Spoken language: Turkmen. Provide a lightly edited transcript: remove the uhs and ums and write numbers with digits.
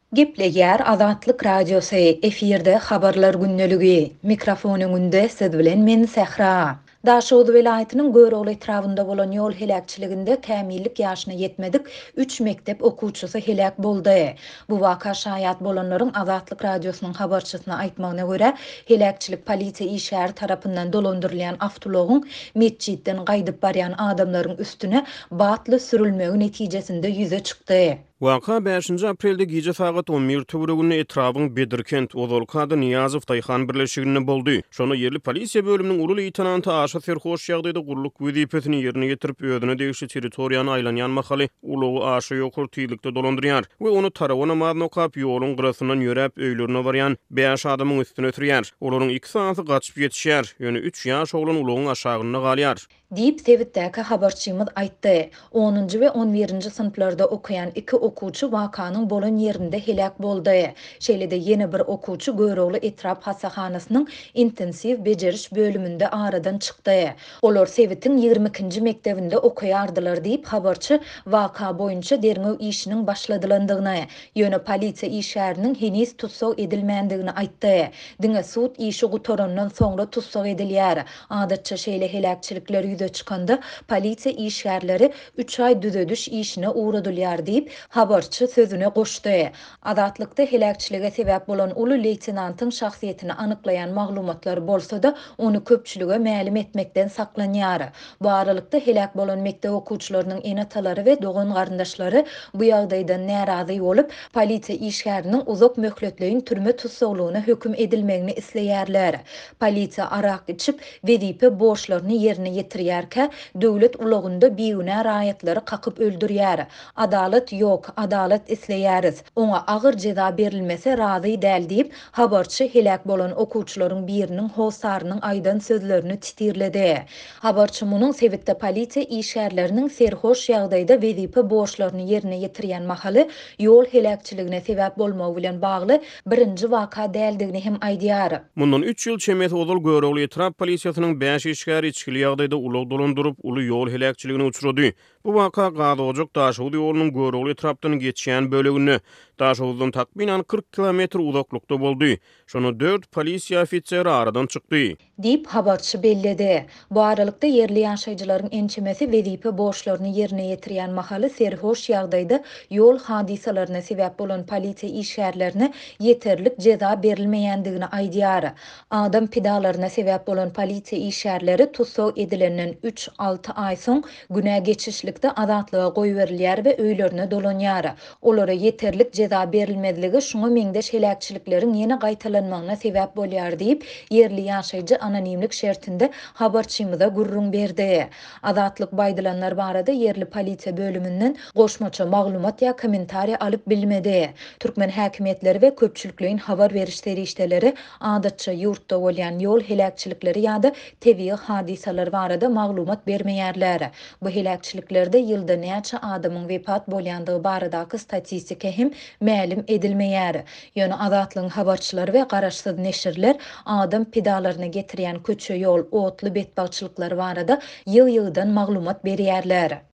Gepleger Azatlyk Radiosu efirde habarlar günneligi. Mikrofonunde siz bilen men Sehra. Daşoğlu vilayetynyň Göreğli etrafynda bolan ýol helakçyliginde kämillik ýaşyna ýetmedik 3 mektep okuwçysy helak boldy. Bu waka şaýat bolanlaryň Azatlyk Radiosynyň habarçysyna aýtmagyna görä, helakçylyk polisiýa işgäri tarapyndan dolandyrylýan awtologyň mesjidden gaýdyp barýan adamlaryň üstüne batly sürülmegi netijesinde ýüze çykdy. Waka 5 aprelde gece saat 11 töwereginde etrabyň Bedirkent Ozolkady Niýazow Taýhan birleşiginde boldy. Şonu yerli polisiýa bölüminiň uly leýtenanty Aşa Serhoş ýagdaýda guruluk wezipesini ýerine ýetirip ödüne degişli territoriýany aýlanýan mahaly ulogy Aşa ýokur tiýlikde dolandyrýar we onu tarawa namazyny okap ýoluň gyrasyndan ýörep öýlerine barýan 5 adamyň üstüne ötürýär. Olaryň 2 sanaty gaçyp ýetişýär. Ýöne 3 ýaş oglan ulogyň aşagyna galýar. Diýip Sewitdäki habarçymyz aýtdy. 10-njy we 11-nji synplarda okuyan 2 okuwçy wakanyň bolan ýerinde helak boldy. Şeýlede ýene bir okuwçy Göreğli etrap hasahanasynyň intensiw bejeriş bölüminde aradan çykdy. Olar Sewitiň 22-nji mektebinde okuýardylar diýip habarçy waka boýunça derňew işiniň başladylandygyny, ýöne polisiýa işgäriniň heniz tutsak edilmändigini aýtdy. Diňe sud işi gutorandan soňra tutsak edilýär. Adatça şeýle helakçylyklar ýüze çykanda polisiýa işgärleri 3 ay düzediş işine uğradylýar diýip habarçy sözüne goşdy. Azatlykda helakçylyga sebäp bolan uly leýtenantyň şahsiýetini anyklayan maglumatlar bolsa-da onu köpçülige mälim etmekden saklanýar. Bu aralykda helak bolan mektep okuwçylarynyň enatalary we dogan garyndaşlary bu ýagdaýdan närazy bolup polisiýa işgäriniň uzak möhletleýin türme tutsaglygyna höküm edilmegini isleýärler. Polisiýa arak içip wezipe borçlaryny ýerine ýetirýärkä döwlet ulagynda biýüne raýatlary kakyp öldürýär. Adalet ýok, adalet isleýäris. Oňa agyr jeza berilmese razy däl diýip habarçy helak bolan okuwçylaryň biriniň hosarynyň aýdan sözlerini titirledi. Habarçy munyň Sewitde polisiýa işgärleriniň serhoş ýagdaýda wezipe borçlaryny ýerine ýetirýän mahaly ýol helakçylygyna sebäp bolmagy bilen bagly birinji waka däldigini hem aýdýar. Mundan 3 ýyl çemet Ozol Göreğli etrap polisiýasynyň 5 işgäri içkili ýagdaýda ulag dolandyryp uly ýol helakçylygyna uçurady. Bu waka Gazyojak Daşow ýolunyň Göreğli etrapdan geçýän bölegini Daşowdan takminan 40 kilometr uzaklykda boldy. Şonu 4 polisiýa ofiseri aradan çykdy diýip habarçy belledi. Bu aralykda yerli ýaşaýjylaryň ençemesi wezipe borçlaryny ýerine ýetirýän mahaly serhoş ýagdaýda ýol hadisalaryna sebäp bolan polisiýa işgärlerini ýeterlik jeza berilmeýändigini aýdýar. Adam pidalaryna sebäp bolan polisiýa işgärleri tutsak edilenden 3-6 ay soň günä geçişlikde azatlyga goýberilýär we öýlerine dolanýar. Olara ýeterlik jeza berilmediligi şuňa meňdeş helakçylyklaryň ýene gaýtalanmagyna sebäp bolýar diýip yerli ýaşaýjy anonimlik şertinde habarçymyza gurrun berdi. Azatlyk baýdylanlar barada yerli polisiýa bölümünden goşmaça maglumat ýa kommentariýa alyp bilmedi. Türkmen häkimetleri we köpçülikliň habar berişleri işleri adatça ýurtda bolýan ýol helakçylykları ýa-da tebii hadisalar barada maglumat bermeýärler. Bu helakçylyklerde ýylda näçe adamyň wepat bolýandygy baradaky statistika hem mälim edilmeýär. Ýöne Azatlyň habarçylary we garaşsyz neşirler adam pidalaryna getirýän köçe ýol, otly betbagçylyklar barada ýyl-ýyldan maglumat berýärler.